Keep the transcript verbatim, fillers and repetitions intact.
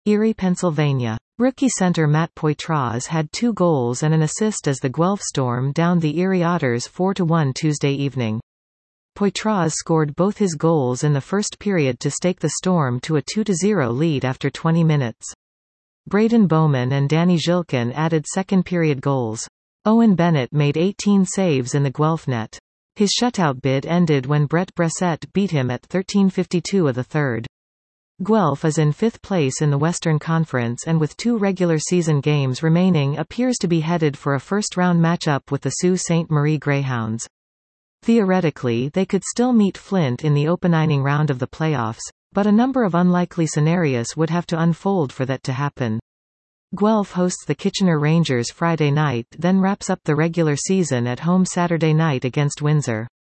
Erie, Pennsylvania. Rookie center Matt Poitras had two goals and an assist as the Guelph Storm downed the Erie Otters four to one Tuesday evening. Poitras scored both his goals in the first period to stake the Storm to a two to zero lead after twenty minutes. Braden Bowman and Danny Zhilkin added second-period goals. Owen Bennett made eighteen saves in the Guelph net. His shutout bid ended when Brett Bressett beat him at thirteen fifty-two of the third. Guelph is in fifth place in the Western Conference and with two regular season games remaining appears to be headed for a first-round matchup with the Sault Ste. Marie Greyhounds. Theoretically, they could still meet Flint in the opening round of the playoffs, but a number of unlikely scenarios would have to unfold for that to happen. Guelph hosts the Kitchener Rangers Friday night, then wraps up the regular season at home Saturday night against Windsor.